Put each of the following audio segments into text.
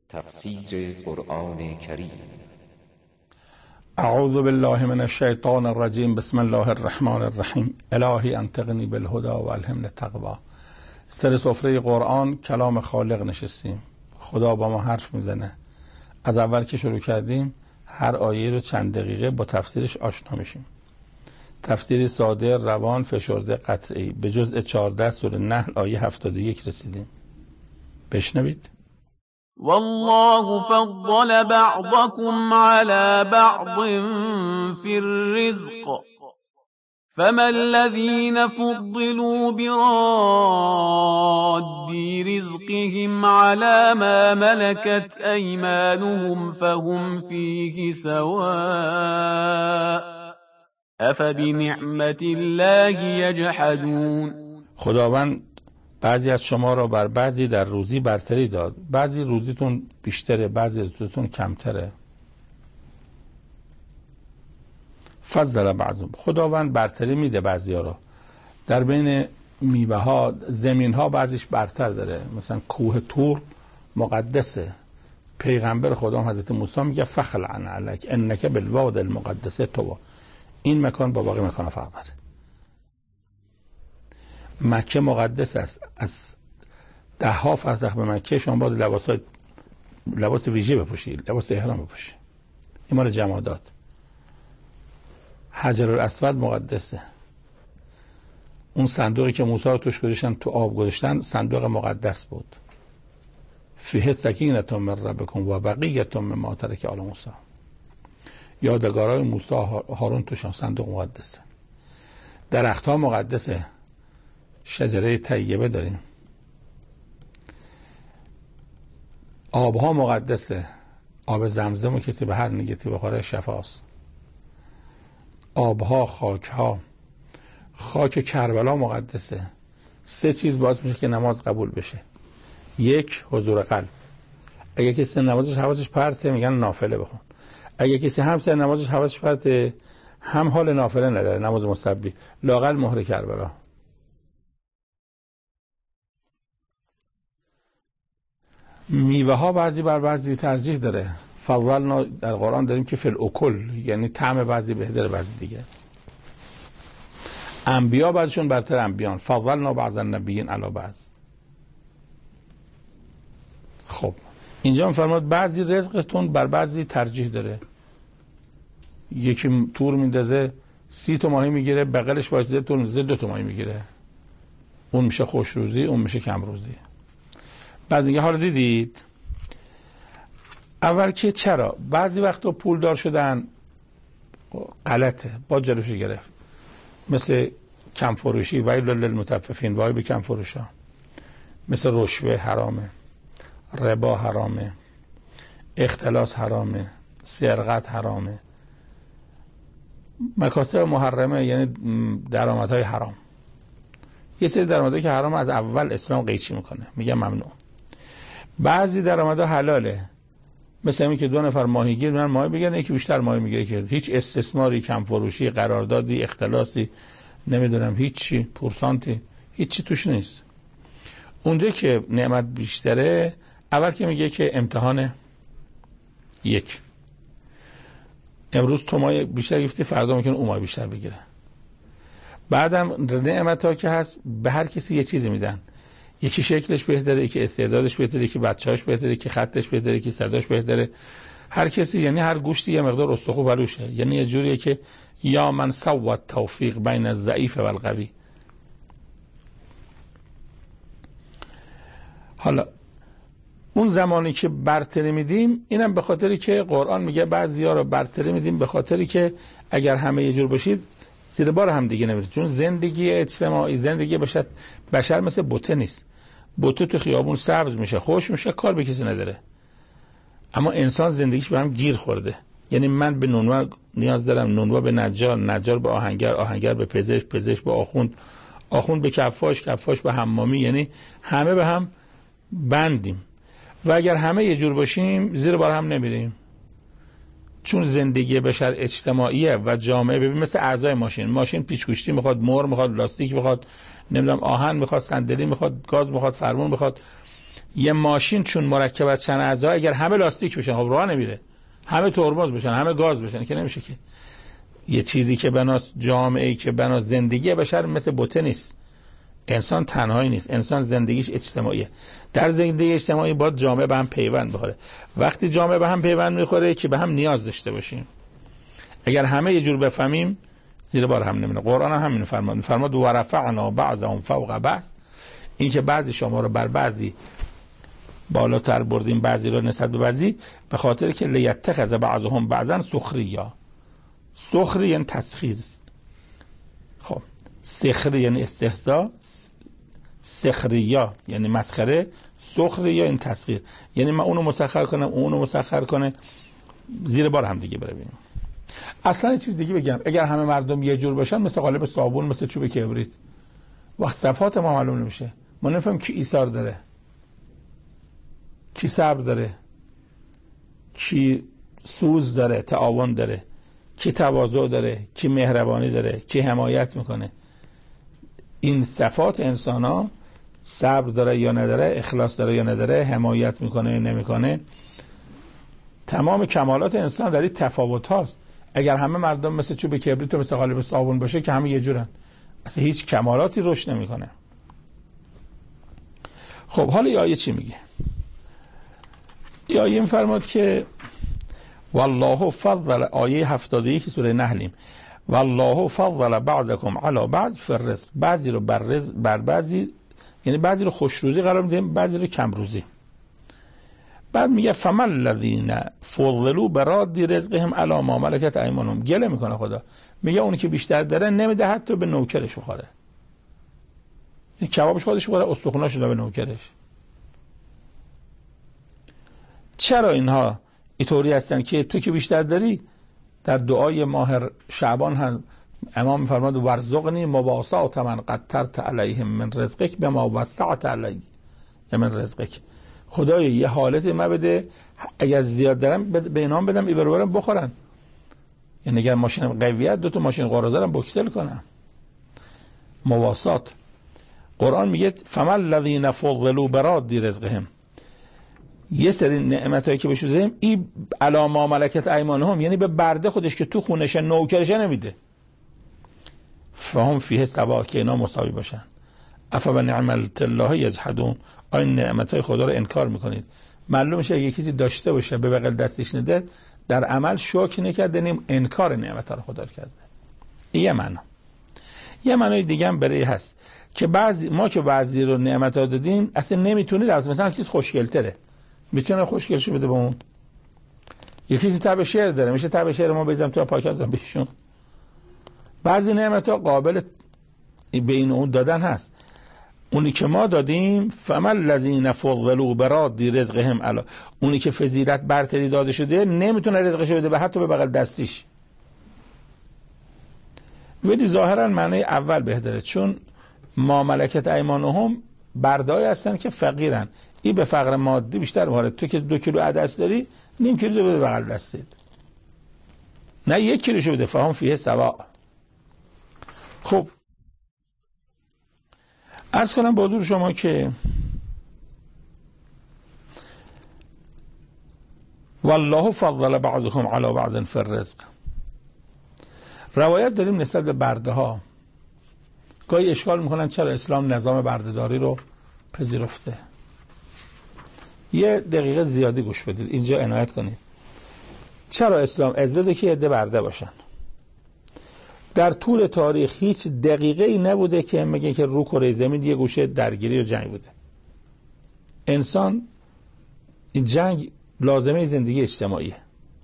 تفسیر قرآن کریم. اعوذ بالله من الشیطان الرجیم. بسم الله الرحمن الرحیم. الهی انطقنی بالهدی و الهمنی التقوی. سر سفره قرآن کلام خالق نشستیم. خدا با ما حرف میزنه. از اول که شروع کردیم هر آیه رو چند دقیقه با تفسیرش آشنا میشیم. تفسیر ساده، روان، فشرده، قطعی. به جزء 14 سوره نحل آیه 71 رسیدیم. بشنوید. والله فضل بعضكم على بعض في الرزق فما الذين فضلوا براد رزقهم على ما ملكت أيمانهم فهم فيه سواء أفبنعمة الله يجحدون. خداوند بعضی از شما را بر بعضی در روزی برتری داد. بعضی روزیتون بیشتره، بعضی روزیتون کمتره. فضل بعضهم. خداوند برتری میده بعضیا را. در بین میوه ها، زمین ها بعضیش برتر داره. مثلا کوه طور مقدسه. پیغمبر خدا حضرت موسی میگه فخلع علیک انک بالواد المقدس طوا. این مکان با باقی مکان فرق داره. مکه مقدس است. از 10 فرسخ به مکه شما باید لباس ویژه بپوشید، لباس احرام بپوشید. این مال جمادات. حجر الاسود مقدسه. اون صندوقی که موسی رو توش گذاشتن، تو آب گذاشتن، صندوق مقدس بود. فیه سکینة من ربکم و بقیة مما ترک آل موسی. یادگارای موسی هارون توش صندوق مقدسه. درخت‌ها مقدسه. شجره طیبه داریم. آبها مقدسه. آب زمزم و کسی به هر نیتی بخوره شفاست. آبها، خاکها. خاک کربلا مقدسه. 3 چیز باعث میشه که نماز قبول بشه. 1 حضور قلب. اگه کسی نمازش حواسش پرته میگن نافله بخون. اگه کسی همسر نمازش حواسش پرته هم حال نافله نداره، نماز مستحبی، لااقل مهر کربلا. میوه ها بعضی بر بعضی ترجیح داره. فضلنا در قرآن داریم که فی الاکل، یعنی طعم بعضی بهتر بعضی دیگه است. انبیا بعضشون برتر انبیان. فضلنا بعض النبیین علی بعض. خب اینجا میفرماد بعضی رزقتون بر بعضی ترجیح داره. یکی تور میندازه 30 تا ماهی میگیره، بغلش وایساده تور میندازه 2 تا ماهی میگیره. اون میشه خوش روزی، اون میشه کم روزی. بعد میگه حالا دیدید اول که چرا بعضی وقتا پول دار شدن غلطه، با جلوش گرفت. مثل کم فروشی، ویل للمطففین، وای به کم فروشا. مثل رشوه حرامه، ربا حرامه، اختلاس حرامه، سرقت حرامه. مکاسب محرمه یعنی درآمدهای حرام. یه سری درآمدها که حرام از اول اسلام قیچی میکنه، میگه ممنوع. بعضی درآمدها حلاله، مثل اینکه که 2 نفر ماهیگیر میرن ماهی بگیرن، یکی بیشتر ماهی میگیره، که هیچ استثماری، کم فروشی، قراردادی، اختلاسی، نمیدونم هیچی، پورسانتی، هیچی توش نیست. اونجا که نعمت بیشتره، اول که میگه که امتحان 1. امروز تو ماهی بیشتر گرفتی، فردا ممکنه اون ماهی بیشتر بگیره. بعدم نعمت ها که هست به هر کسی یه چیزی میدن. یکی شکلش بهتره، یکی استعدادش بهتره، یکی بچه‌هاش بهتره، یکی خطش بهتره، یکی صداش بهتره. هر کسی یعنی هر گوشتی یه مقدار استخوان بروشه. یعنی یه جوریه که یا من سوى توفیق بین الضعیف و القوی. حالا اون زمانی که برتری میدیم، اینم به خاطری که قرآن میگه بعضیا رو برتری میدیم به خاطری که اگر همه یه جور باشید زیر بار هم دیگه نمیرید. چون زندگی اجتماعی، زندگی بشر مثل بوته نیست. بوته تو خیابون سبز میشه، خوش میشه، کار به کسی نداره. اما انسان زندگیش به هم گیر خورده. یعنی من به نونوا نیاز دارم، نونوا به نجار، نجار به آهنگر، آهنگر به پزشک، پزشک به آخوند، آخوند به کفاش، کفاش به حمامی. یعنی همه به هم بندیم و اگر همه یه جور باشیم زیر بار هم نمیریم. چون زندگی بشر اجتماعیه و جامعه. ببین مثل اعضای ماشین پیچ‌گوشتی میخواد، مهر میخواد، لاستیک میخواد، نمیدونم آهن میخواد، صندلی میخواد، گاز میخواد، فرمون میخواد. یه ماشین چون مرکب از چند اعضا، اگر همه لاستیک بشن خب راه نمیره، همه ترمز بشن، همه گاز بشن که نمیشه که. یه چیزی که بناس جامعه‌ای که بناس زندگی بشر مثل بوته نیست. انسان تنهایی نیست، انسان زندگیش اجتماعیه. در زندگی اجتماعی باید جامعه به هم پیوند بخوره. وقتی جامعه به هم پیوند میخوره که به هم نیاز داشته باشیم. اگر همه یه جور بفهمیم زیر بار هم نمیره. قرآن هم همین فرمود و رفعنا بعضهم فوق بعض، این که بعضی شما رو بر بعضی بالاتر بردیم، بعضی رو نسبت به بعضی، به خاطر که لیتخذ بعضهم بعضا سخریا. سخری یعنی تسخیر. خب سخری یعنی استهزاء، سخریا یعنی مسخره، سخریا یعنی تسخیر، یعنی من اونو مسخر کنم اونو مسخر کنه، زیر بار هم دیگه برویم. اصلا یه چیز دیگه بگم، اگر همه مردم یه جور باشن مثل قالب صابون، مثل چوب کبریت، وقت صفات ما معلوم نمیشه. ما نفهم کی ایثار داره، کی صبر داره، کی سوز داره، تعاون داره، کی تواضع داره، کی مهربانی داره، کی حمایت میکنه. این صفات انسان ها، صبر داره یا نداره، اخلاص داره یا نداره، حمایت میکنه یا نمیکنه، تمام کمالات انسان در این تفاوت هاست. اگر همه مردم مثل چوب کبریت و مثل قالب صابون باشه که همه یه جورن، اصلا هیچ کمالاتی رشد نمیکنه. خب حالا این آیه چی میگه؟ این آیه میفرماد که والله فضل، آیه 71 سوره نحلیم، والله فضل بعضکم علی بعض فی الرزق، بعضی رو بر بعضی، یعنی بعضی رو خوش روزی قرار میدیم، بعضی رو کم روزی. بعد میگه فمن الذین فضلوا براد رزقهم علی ما ملکت ایمانهم، گله میکنه خدا، میگه اونی که بیشتر داره نمیده حتی به نوکرش بخوره. این کبابش خودش بخوره، استخوناش رو به نوکرش. چرا اینها اینطوری هستن که تو که بیشتر داری؟ در دعای ماه شعبان هم امام میفرماد ورزقنی مواسات من قدرت علیهم من رزقک بما وسعت علی من رزقک. خدایا یه حالت ما بده، اگر زیاد دارم به اینام بدم، این برابرم بخورن. یعنی اگر ماشینم قویت، 2 تا ماشین قرازرم بوکسل کنم. مواسات. قرآن میگه فمن الذین فضلوا براد رزقهم، یه سری نعمتایی که بهشون دادیم این علی ما ملکت ایمانهم، یعنی به برده خودش که تو خونش نوکرشه نمیده. فهم فیه سوا، که اینا مساوی باشن. افبنعمت الله یجحدون، این نعمتای خدا رو انکار میکنید. معلوم میشه اگه کسی داشته باشه به بغل دستش نده، در عمل شکر نکرده، انکار نعمت رو خدا کرده. این یه معنا. یه معنای دیگه هم برای هست که ما که بعضی رو نعمت ها دادیم اصلا نمیتونید، از مثلا کسی خوشگل‌تره میتونه خوشگلش بده به اون. یکی کسی تب شعر داره، میشه تب شعر ما بزنم تو پاکت دادم بهشون. بعضی نعمت ها قابل به این اون دادن هست. اونی که ما دادیم فمن الذین فضلوا براد رزقهم علی، اونی که فضیلت برتری داده شده نمیتونه رزقش بده به حتی به بغل دستیش. ولی ظاهرا معنی اول بهتره، چون ما ملکت ایمانهم بردای هستن که فقیرن، این به فقر مادی بیشتر مهاره. تو که 2 کیلو عدس داری، نیم کیلو بده بغل دستت، نه 1 کیلو شو بده. فهم فیه سوا. خب عرض کنم با حضور شما که والله فضل بعضکم علی بعض فی الرزق. روایت داریم نسبت به برده ها، گاهی اشکال میکنن چرا اسلام نظام بردهداری رو پذیرفته. یه دقیقه زیادی گوش بدید، اینجا عنایت کنید. چرا اسلام عزته که عده برده باشن؟ در طول تاریخ هیچ دقیقه ای نبوده که میگه که رو کره زمین یه گوشه درگیری و جنگ بوده. انسان این جنگ لازمه زندگی اجتماعیه.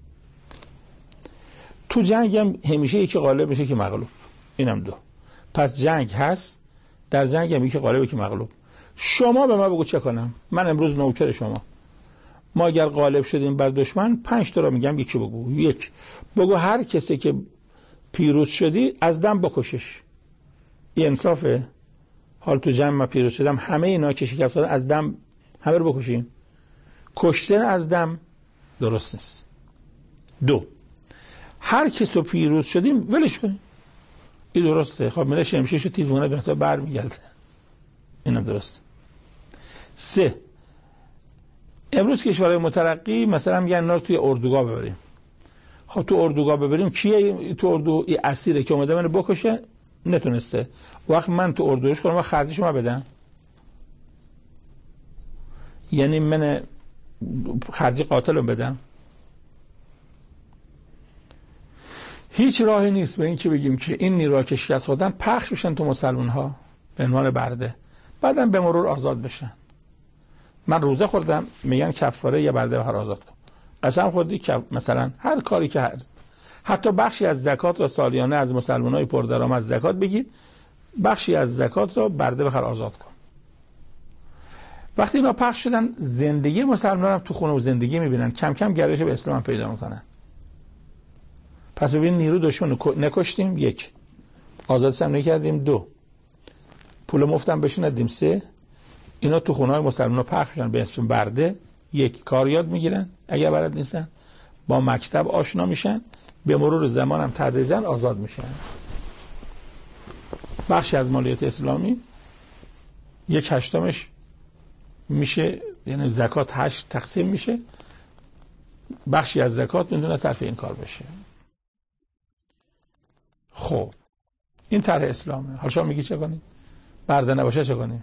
تو جنگ هم همیشه یکی غالب میشه که مغلوب، اینم 2. پس جنگ هست، در جنگ هم یکی غالبه که مغلوب. شما به ما بگو چه کنم؟ من امروز نوکر شما. ما اگر غالب شدیم بر دشمن 5 تا رو میگم، یکی بگو. 1 بگو هر کسی که پیروز شدی از دم بکشش. این انصافه؟ حال تو جمع ما پیروز شدم، همه اینا که شکست دادن از دم همه رو بکشیم. کشتن از دم درست نیست. 2 هر کس رو پیروز شدیم ولش کنیم، این درسته. خب میره شمشیرش رو تیز مونه تا بر میگرده، اینم درسته. 3 امروز کشورهای مترقی مثلا میگن اینا رو توی اردوگاه ببریم. خب تو اردوگاه ببریم کیه تو اردو؟ اسیره که اومده منو بکشه نتونسته. وقت من تو اردوش کنم و خرجشو ما بدم، یعنی من خرج قاتلو بدم؟ هیچ راهی نیست به این که بگیم که این نیروها که شکست خوردن پخش بشن تو مسلمان ها به عنوان برده، بعدم به مرور آزاد بشن. من روزه خوردم میگن کفاره یه برده بخر آزاد کن. قسم خوردی مثلا هر کاری که حتی بخشی از زکات را سالیانه از مسلمانای پردرآمد زکات بگیر، بخشی از زکات را برده بخر آزاد کن. وقتی اینا پخش شدن زندگی مسلمانان هم تو خونه و زندگی میبینن، کم کم گرایش به اسلام هم پیدا میکنن. پس ببین نیرو دشمن نکشتیم، یک آزادش هم نکردیم، دو پول مفتم بهش ندیم، سه اینا تو خونه های مسلمان پخش شدن به اسم برده. یک کار یاد میگیرن اگر بلد نیستن، با مکتب آشنا میشن، به مرور زمان هم تدریجاً آزاد میشن. بخشی از مالیات اسلامی 1/8 میشه، یعنی زکات 8 تقسیم میشه، بخشی از زکات میتونه صرف این کار بشه. خب این طرح اسلامه. حالا شما میگی چه کنی؟ برده نباشه چه کنی؟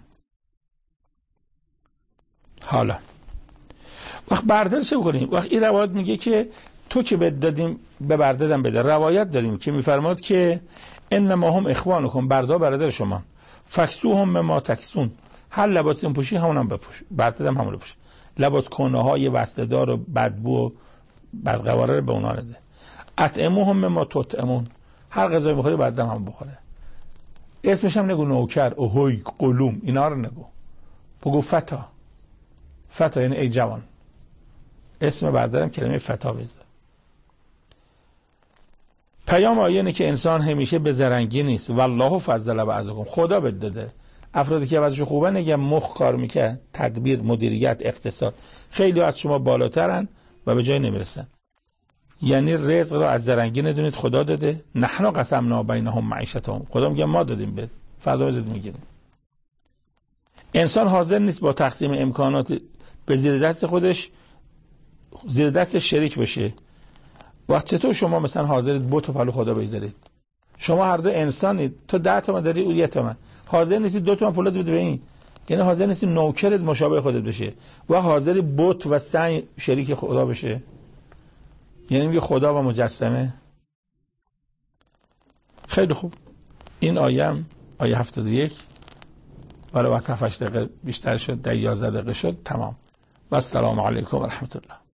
حالا وقت برده چه بکنیم؟ وقت این روایت میگه که تو که بد دادیم به برده دم بده. روایت داریم که میفرماد که انما هم اخوانکم، برده برادر شما، فکسوهم ما تکسون، هر لباسی پوشی همون بپوش، برده دم همون بپوش. لباس کنه های وسته دار و بدبو و بدقواره به اونا نده. اطعموهم ما تطعمون، هر غذایی بخوری برده دم هم بخوره. اسمش هم نگو نوکر، اوهوی، قلوم، اینا رو نگو، بگو فتا. فتا یعنی ای جوان. اسم بردارم کلمه فتا بذار. پیام آیه اینه که انسان همیشه به زرنگی نیست. والله فضل بعضکم، خدا بد داده. افرادی که وضعش خوبه نگه مخ کار میکنه، تدبیر، مدیریت، اقتصاد، خیلی از شما بالاترن و به جای نمیرسن. یعنی رزق رو از زرنگی ندونید خدا داده. نحن قسمنا بینهم معیشتهم، خدا میگه ما دادیم بهت، فردا بهت میگیریم. انسان حاضر نیست با تقسیم امکانات به زیر دست خودش، زیر دست شریک بشه. وقت چطور شما مثلا حاضرید بت و پلو خدا بذارید؟ شما هر دو انسانید، تو 10 تومن داری او 1 تومن، حاضر نیستی 2 تومن پول بده به این، یعنی حاضر نیستی نوکرت مشابه خودت بشه و حاضری بت و سنگ شریک خدا بشه. یعنی میگه خدا و مجسمه. خیلی خوب، این آیه 71 ولی وقت 7 دقیقه بیشتر شد، 11 دقیقه شد، تمام. و السلام علیکم و رحمت الله.